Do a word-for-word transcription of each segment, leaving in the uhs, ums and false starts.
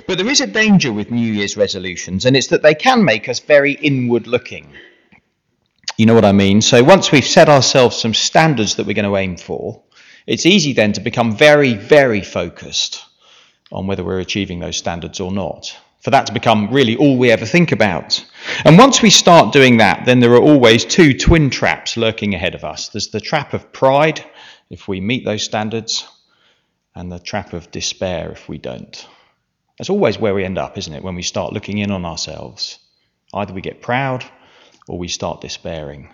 But there is a danger with New Year's resolutions, and it's that they can make us very inward looking. You know what I mean? So once we've set ourselves some standards that we're going to aim for, it's easy then to become very, very focused on whether we're achieving those standards or not. For that to become really all we ever think about. And once we start doing that, then there are always two twin traps lurking ahead of us. There's the trap of pride, if we meet those standards, and the trap of despair if we don't. That's always where we end up, isn't it, when we start looking in on ourselves. Either we get proud or we start despairing.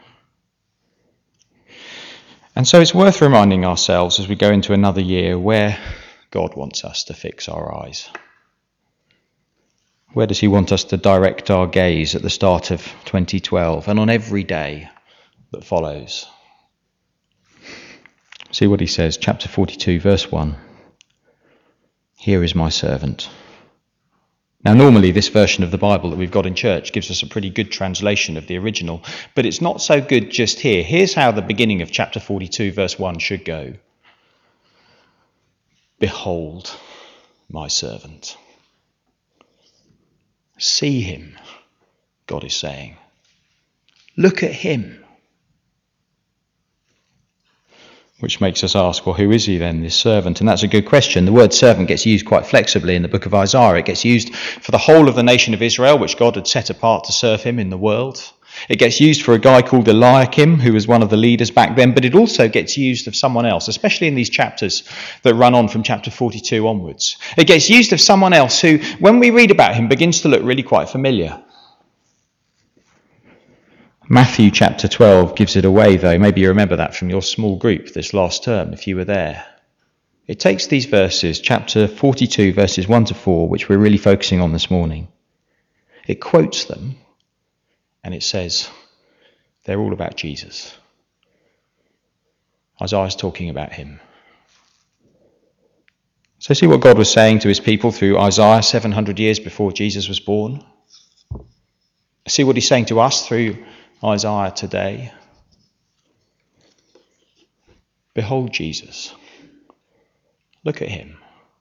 And so it's worth reminding ourselves as we go into another year where God wants us to fix our eyes. Where does he want us to direct our gaze at the start of twenty twelve and on every day that follows? See what he says, chapter forty-two, verse one. Here is my servant. Now, normally this version of the Bible that we've got in church gives us a pretty good translation of the original, but it's not so good just here. Here's how the beginning of chapter forty-two, verse one should go. Behold, my servant. See him, God is saying. Look at him. Which makes us ask, well, who is he then, this servant? And that's a good question. The word servant gets used quite flexibly in the book of Isaiah. It gets used for the whole of the nation of Israel, which God had set apart to serve him in the world. It gets used for a guy called Eliakim, who was one of the leaders back then, but it also gets used of someone else, especially in these chapters that run on from chapter forty-two onwards. It gets used of someone else who, when we read about him, begins to look really quite familiar. Matthew chapter twelve gives it away, though. Maybe you remember that from your small group this last term, if you were there. It takes these verses, chapter forty-two, verses one to four, which we're really focusing on this morning. It quotes them, and it says they're all about Jesus. Isaiah's talking about him. So see what God was saying to his people through Isaiah seven hundred years before Jesus was born. See what he's saying to us through Isaiah today. Behold Jesus. Look at him.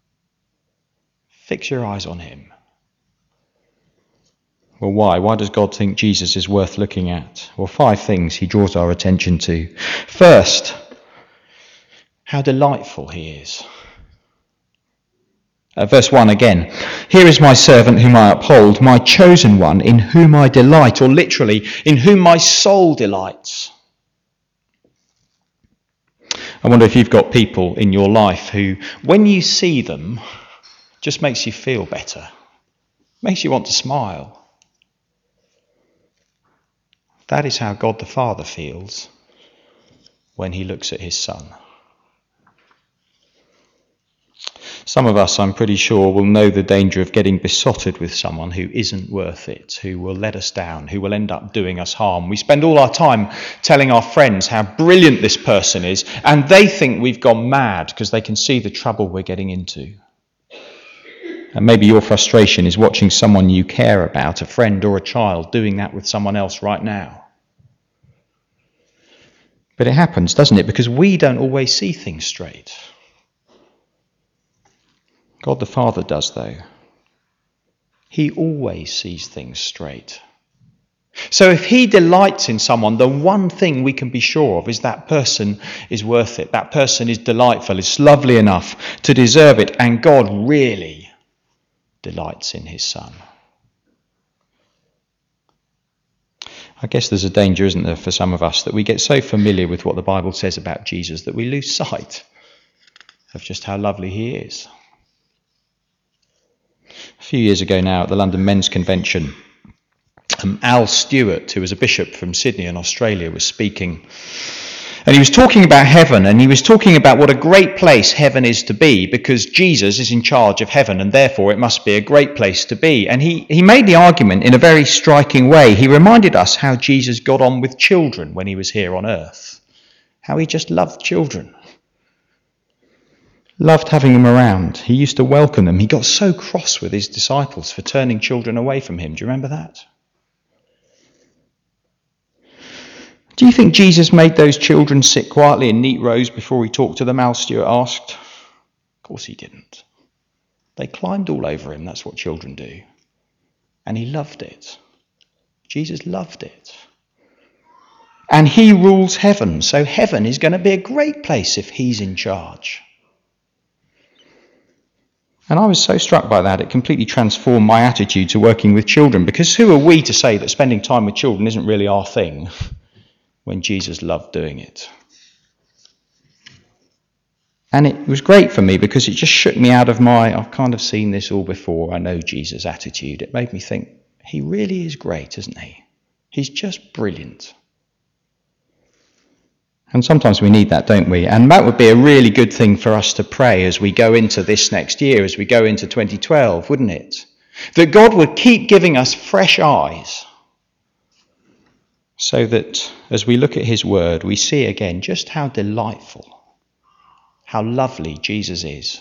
Fix your eyes on him. Well, why? Why does God think Jesus is worth looking at? Well, five things he draws our attention to. First, how delightful he is. Uh, verse one again. Here is my servant whom I uphold, my chosen one in whom I delight, or literally, in whom my soul delights. I wonder if you've got people in your life who, when you see them, just makes you feel better. Makes you want to smile. That is how God the Father feels when he looks at his Son. Some of us, I'm pretty sure, will know the danger of getting besotted with someone who isn't worth it, who will let us down, who will end up doing us harm. We spend all our time telling our friends how brilliant this person is, and they think we've gone mad because they can see the trouble we're getting into. And maybe your frustration is watching someone you care about, a friend or a child, doing that with someone else right now. But it happens, doesn't it? Because we don't always see things straight. God the Father does, though. He always sees things straight. So if he delights in someone, the one thing we can be sure of is that person is worth it. That person is delightful, is lovely enough to deserve it. And God really delights in his Son. I guess there's a danger, isn't there, for some of us, that we get so familiar with what the Bible says about Jesus that we lose sight of just how lovely he is. A few years ago now at the London Men's Convention, um, Al Stewart, who was a bishop from Sydney in Australia, was speaking. And he was talking about heaven, and he was talking about what a great place heaven is to be, because Jesus is in charge of heaven, and therefore it must be a great place to be. And he, he made the argument in a very striking way. He reminded us how Jesus got on with children when he was here on earth, how he just loved children. Loved having them around. He used to welcome them. He got so cross with his disciples for turning children away from him. Do you remember that? Do you think Jesus made those children sit quietly in neat rows before he talked to them? Al Stewart asked. Of course he didn't. They climbed all over him. That's what children do. And he loved it. Jesus loved it. And he rules heaven. So heaven is going to be a great place if he's in charge. And I was so struck by that, it completely transformed my attitude to working with children, because who are we to say that spending time with children isn't really our thing when Jesus loved doing it? And it was great for me because it just shook me out of my, I've kind of seen this all before, I know Jesus attitude. It made me think, he really is great, isn't he? He's just brilliant. And sometimes we need that, don't we? And that would be a really good thing for us to pray as we go into this next year, as we go into twenty twelve, wouldn't it? That God would keep giving us fresh eyes so that as we look at his word, we see again just how delightful, how lovely Jesus is.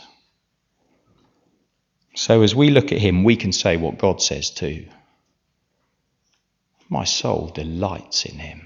So as we look at him, we can say what God says too. My soul delights in him.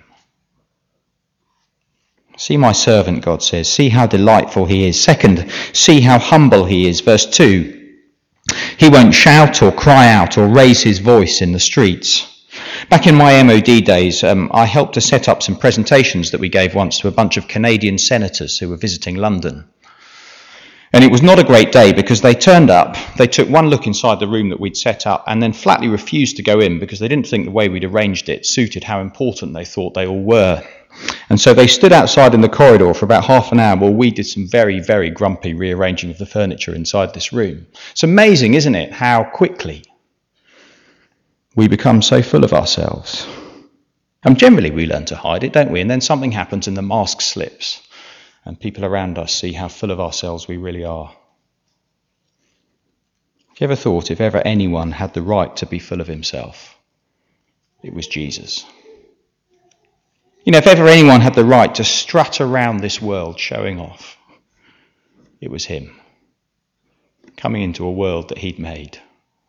See my servant, God says. See how delightful he is. Second, see how humble he is. Verse two. He won't shout or cry out or raise his voice in the streets. Back in my M O D days, um, I helped to set up some presentations that we gave once to a bunch of Canadian senators who were visiting London. And it was not a great day because they turned up, they took one look inside the room that we'd set up and then flatly refused to go in because they didn't think the way we'd arranged it suited how important they thought they all were. And so they stood outside in the corridor for about half an hour while we did some very, very grumpy rearranging of the furniture inside this room. It's amazing, isn't it, how quickly we become so full of ourselves. And generally we learn to hide it, don't we? And then something happens and the mask slips and people around us see how full of ourselves we really are. Have you ever thought if ever anyone had the right to be full of himself, it was Jesus? You know, if ever anyone had the right to strut around this world showing off, it was him, coming into a world that he'd made.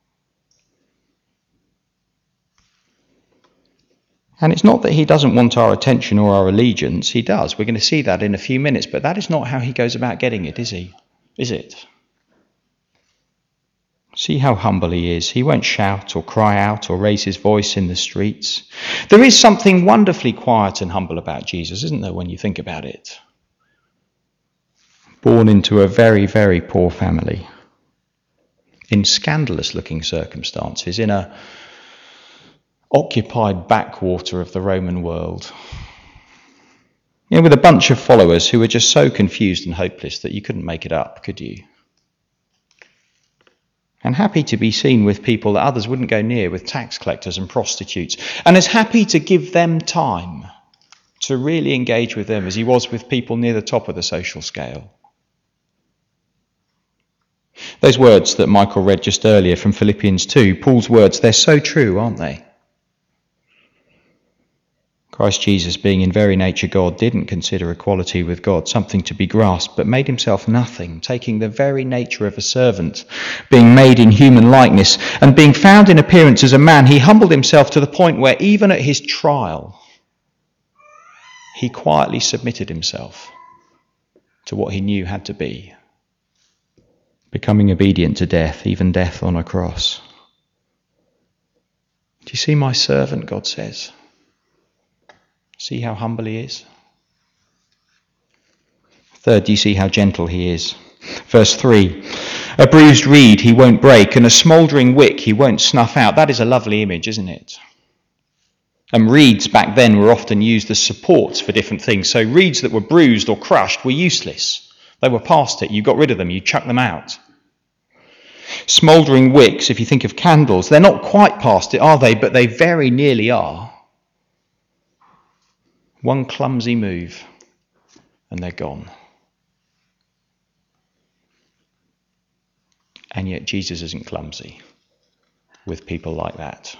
And it's not that he doesn't want our attention or our allegiance. He does. We're going to see that in a few minutes. But that is not how he goes about getting it, is he? Is it? See how humble he is. He won't shout or cry out or raise his voice in the streets. There is something wonderfully quiet and humble about Jesus, isn't there, when you think about it? Born into a very, very poor family, in scandalous-looking circumstances, in a occupied backwater of the Roman world, you know, with a bunch of followers who were just so confused and hopeless that you couldn't make it up, could you? And happy to be seen with people that others wouldn't go near, with tax collectors and prostitutes, and as happy to give them time to really engage with them as he was with people near the top of the social scale. Those words that Michael read just earlier from Philippians two, Paul's words, they're so true, aren't they? Christ Jesus, being in very nature God, didn't consider equality with God something to be grasped, but made himself nothing, taking the very nature of a servant, being made in human likeness, and being found in appearance as a man, he humbled himself to the point where even at his trial, he quietly submitted himself to what he knew had to be, becoming obedient to death, even death on a cross. Do you see my servant, God says? See how humble he is? Third, do you see how gentle he is? Verse three, a bruised reed he won't break, and a smouldering wick he won't snuff out. That is a lovely image, isn't it? And reeds back then were often used as supports for different things. So reeds that were bruised or crushed were useless. They were past it. You got rid of them. You chucked them out. Smouldering wicks, if you think of candles, they're not quite past it, are they? But they very nearly are. One clumsy move and they're gone. And yet Jesus isn't clumsy with people like that.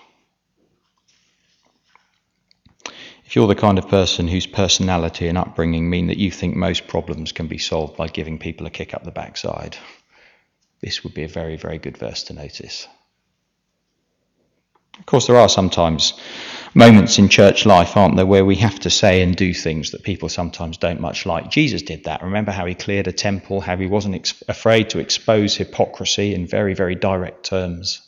If you're the kind of person whose personality and upbringing mean that you think most problems can be solved by giving people a kick up the backside, this would be a very, very good verse to notice. Of course, there are sometimes moments in church life, aren't there, where we have to say and do things that people sometimes don't much like. Jesus did that. Remember how he cleared a temple, how he wasn't ex- afraid to expose hypocrisy in very, very direct terms.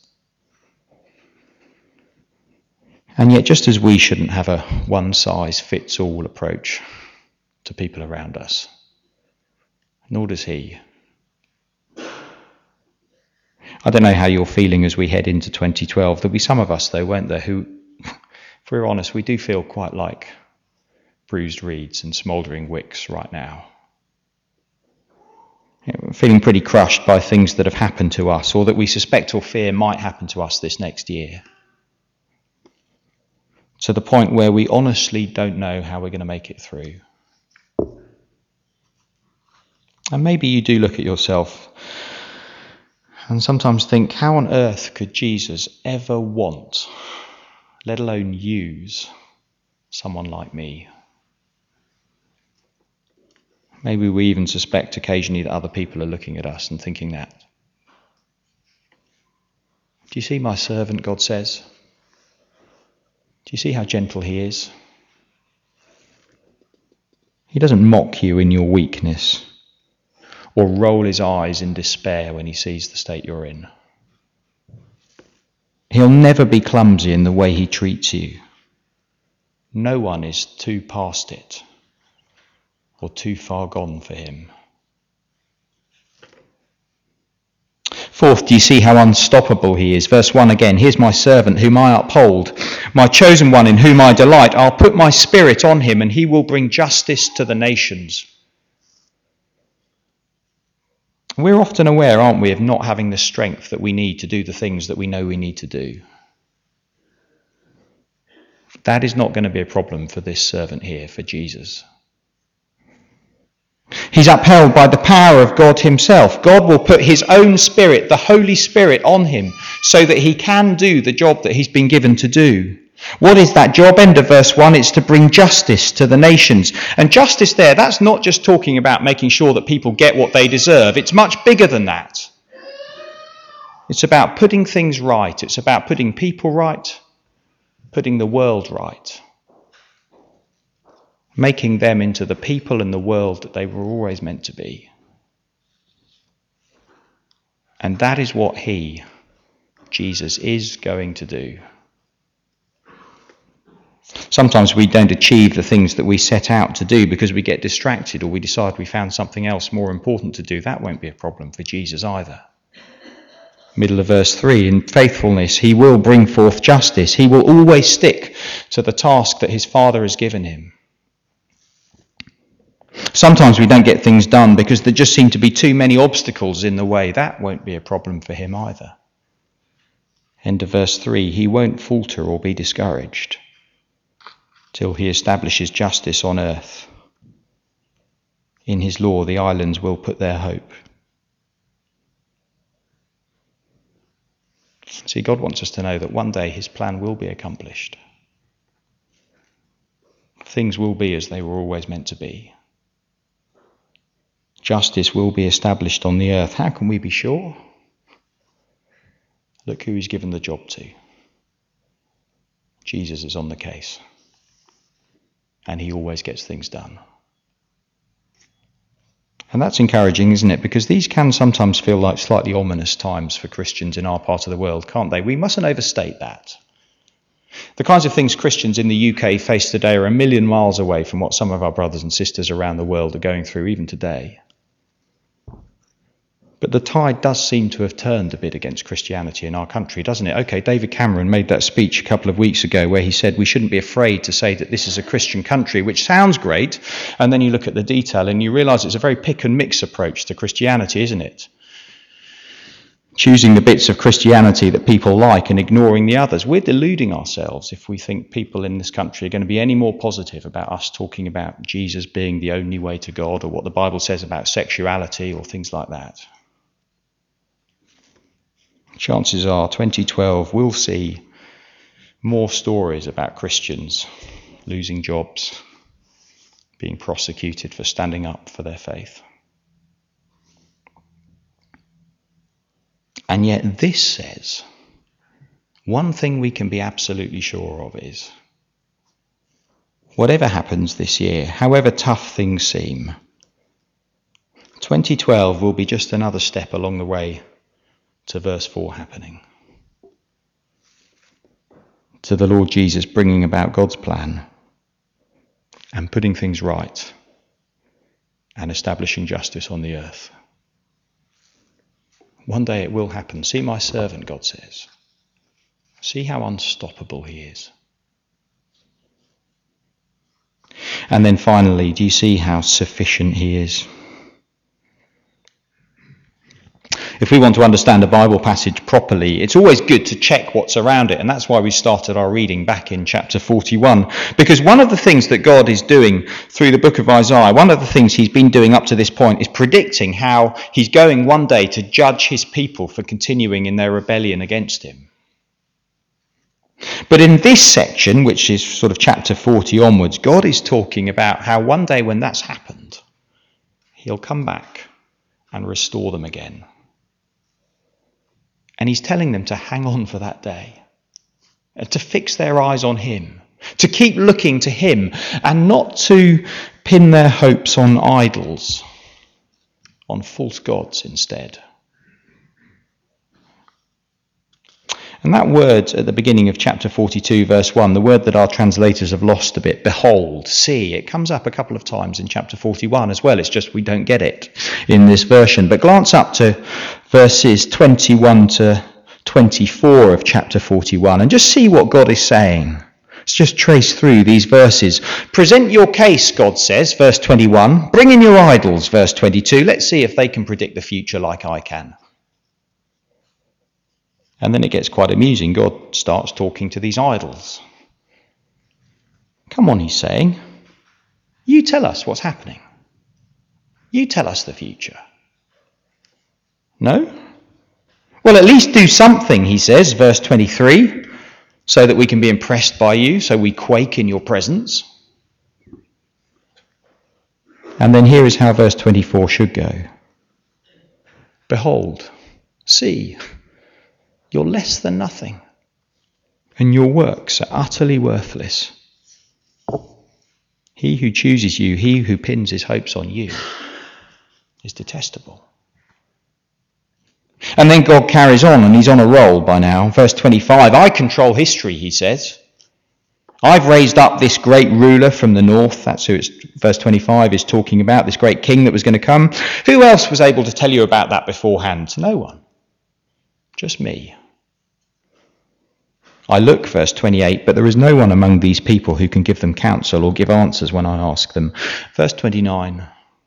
And yet, just as we shouldn't have a one-size-fits-all approach to people around us, nor does he. I don't know how you're feeling as we head into twenty twelve. There'll be some of us, though, won't there, who, if we're honest, we do feel quite like bruised reeds and smouldering wicks right now. Yeah, we're feeling pretty crushed by things that have happened to us or that we suspect or fear might happen to us this next year. To the point where we honestly don't know how we're going to make it through. And maybe you do look at yourself and sometimes think, how on earth could Jesus ever want, let alone use, someone like me? Maybe we even suspect occasionally that other people are looking at us and thinking that. Do you see my servant, God says? Do you see how gentle he is? He doesn't mock you in your weakness or roll his eyes in despair when he sees the state you're in. He'll never be clumsy in the way he treats you. No one is too past it or too far gone for him. Fourth, do you see how unstoppable he is? Verse one again, here's my servant whom I uphold, my chosen one in whom I delight. I'll put my spirit on him and he will bring justice to the nations. We're often aware, aren't we, of not having the strength that we need to do the things that we know we need to do. That is not going to be a problem for this servant here, for Jesus. He's upheld by the power of God himself. God will put his own spirit, the Holy Spirit, on him so that he can do the job that he's been given to do. What is that job? End of verse one, it's to bring justice to the nations. And justice there, that's not just talking about making sure that people get what they deserve. It's much bigger than that. It's about putting things right. It's about putting people right, putting the world right. Making them into the people and the world that they were always meant to be. And that is what he, Jesus, is going to do. Sometimes we don't achieve the things that we set out to do because we get distracted or we decide we found something else more important to do. That won't be a problem for Jesus either. Middle of verse three, in faithfulness he will bring forth justice. He will always stick to the task that his Father has given him. Sometimes we don't get things done because there just seem to be too many obstacles in the way. That won't be a problem for him either. End of verse three, he won't falter or be discouraged till he establishes justice on earth. In his law, the islands will put their hope. See, God wants us to know that one day his plan will be accomplished. Things will be as they were always meant to be. Justice will be established on the earth. How can we be sure? Look who he's given the job to. Jesus is on the case. And he always gets things done. And that's encouraging, isn't it? Because these can sometimes feel like slightly ominous times for Christians in our part of the world, can't they? We mustn't overstate that. The kinds of things Christians in the U K face today are a million miles away from what some of our brothers and sisters around the world are going through even today. But the tide does seem to have turned a bit against Christianity in our country, doesn't it? Okay, David Cameron made that speech a couple of weeks ago where he said we shouldn't be afraid to say that this is a Christian country, which sounds great. And then you look at the detail and you realise it's a very pick and mix approach to Christianity, isn't it? Choosing the bits of Christianity that people like and ignoring the others. We're deluding ourselves if we think people in this country are going to be any more positive about us talking about Jesus being the only way to God or what the Bible says about sexuality or things like that. Chances are twenty twelve we'll see more stories about Christians losing jobs, being prosecuted for standing up for their faith. And yet this says one thing we can be absolutely sure of is, whatever happens this year, however tough things seem, twenty twelve will be just another step along the way to verse four happening. To the Lord Jesus bringing about God's plan and putting things right and establishing justice on the earth. One day it will happen. See my servant, God says. See how unstoppable he is. And then finally, do you see how sufficient he is? If we want to understand a Bible passage properly, it's always good to check what's around it. And that's why we started our reading back in chapter forty-one. Because one of the things that God is doing through the book of Isaiah, one of the things he's been doing up to this point is predicting how he's going one day to judge his people for continuing in their rebellion against him. But in this section, which is sort of chapter forty onwards, God is talking about how one day when that's happened, he'll come back and restore them again. And he's telling them to hang on for that day, to fix their eyes on him, to keep looking to him and not to pin their hopes on idols, on false gods instead. And that word at the beginning of chapter forty-two, verse one, the word that our translators have lost a bit, behold, see, it comes up a couple of times in chapter forty-one as well. It's just we don't get it in this version. But glance up to verses twenty-one to twenty-four of chapter forty-one and just see what God is saying. Let's just trace through these verses. Present your case, God says, verse twenty-one. Bring in your idols, verse twenty-two. Let's see if they can predict the future like I can. And then it gets quite amusing. God starts talking to these idols. Come on, he's saying. You tell us what's happening. You tell us the future. No? Well, at least do something, he says, verse twenty-three, so that we can be impressed by you, so we quake in your presence. And then here is how verse twenty-four should go. Behold, see, you're less than nothing, and your works are utterly worthless. He who chooses you, he who pins his hopes on you, is detestable. And then God carries on, and he's on a roll by now. Verse twenty-five, I control history, he says. I've raised up this great ruler from the north. That's who it's, verse twenty-five is talking about, this great king that was going to come. Who else was able to tell you about that beforehand? No one. Just me. I look, verse twenty-eight, but there is no one among these people who can give them counsel or give answers when I ask them. Verse twenty-nine,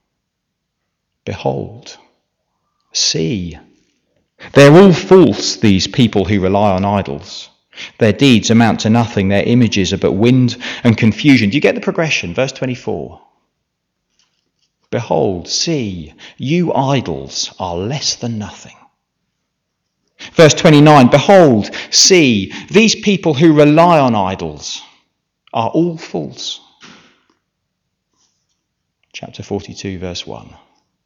behold, see, they're all false, these people who rely on idols. Their deeds amount to nothing. Their images are but wind and confusion. Do you get the progression? Verse twenty-four, behold, see, you idols are less than nothing. Verse twenty-nine, behold, see, these people who rely on idols are all false. Chapter forty-two, verse one.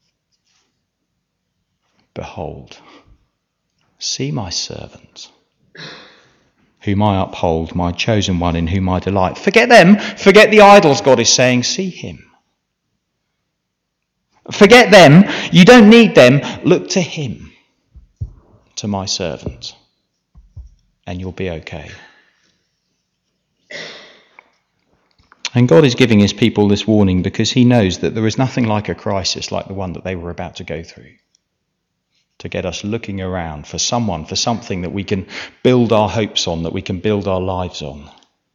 Behold, see my servant, whom I uphold, my chosen one in whom I delight. Forget them, forget the idols, God is saying, see him. Forget them, you don't need them, look to him. To my servant, and you'll be okay. And God is giving his people this warning because he knows that there is nothing like a crisis like the one that they were about to go through to get us looking around for someone, for something that we can build our hopes on, that we can build our lives on.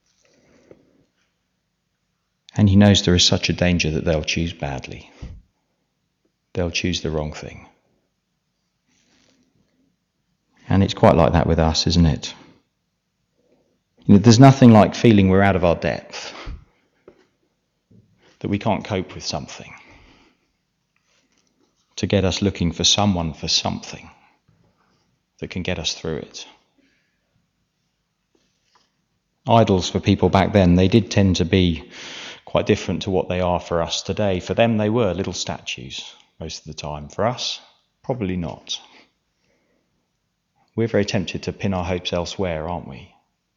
And he knows there is such a danger that they'll choose badly. They'll choose the wrong thing. And it's quite like that with us, isn't it? You know, there's nothing like feeling we're out of our depth, that we can't cope with something, to get us looking for someone, for something that can get us through it. Idols for people back then, they did tend to be quite different to what they are for us today. For them, they were little statues most of the time. For us, probably not. we're very tempted to pin our hopes elsewhere, aren't we?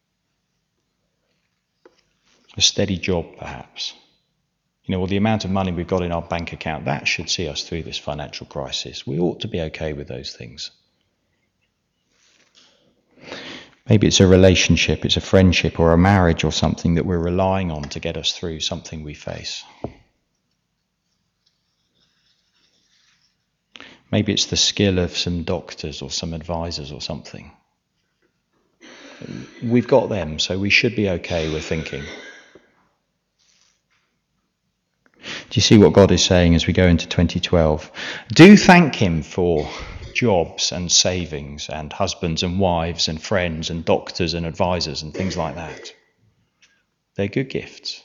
A steady job, perhaps. You know, well, the amount of money we've got in our bank account, that should see us through this financial crisis. We ought to be okay with those things. Maybe it's a relationship, it's a friendship or a marriage or something that we're relying on to get us through something we face. Maybe it's the skill of some doctors or some advisors or something. We've got them, so we should be okay, we're thinking. Do you see what God is saying as we go into twenty twelve? Do thank him for jobs and savings and husbands and wives and friends and doctors and advisors and things like that. They're good gifts.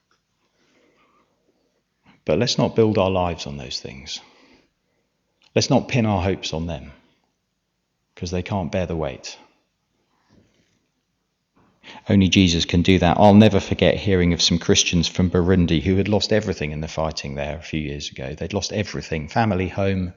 But let's not build our lives on those things. Let's not pin our hopes on them, because they can't bear the weight. Only Jesus can do that. I'll never forget hearing of some Christians from Burundi who had lost everything in the fighting there a few years ago. They'd lost everything, family, home,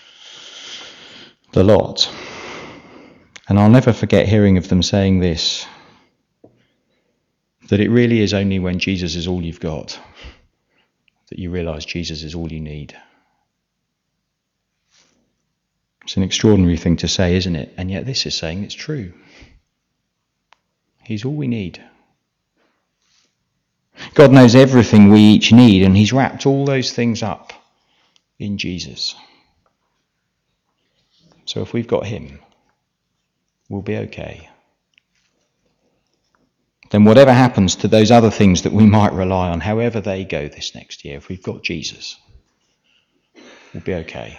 the lot. And I'll never forget hearing of them saying this, that it really is only when Jesus is all you've got that you realise Jesus is all you need. It's an extraordinary thing to say, isn't it? And yet this is saying it's true. He's all we need. God knows everything we each need, and he's wrapped all those things up in Jesus. So if we've got him, we'll be okay. Then whatever happens to those other things that we might rely on, however they go this next year, if we've got Jesus, we'll be okay.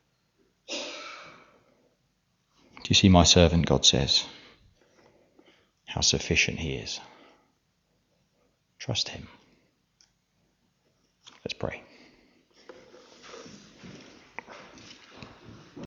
Do you see my servant, God says? How sufficient he is. Trust him. Let's pray.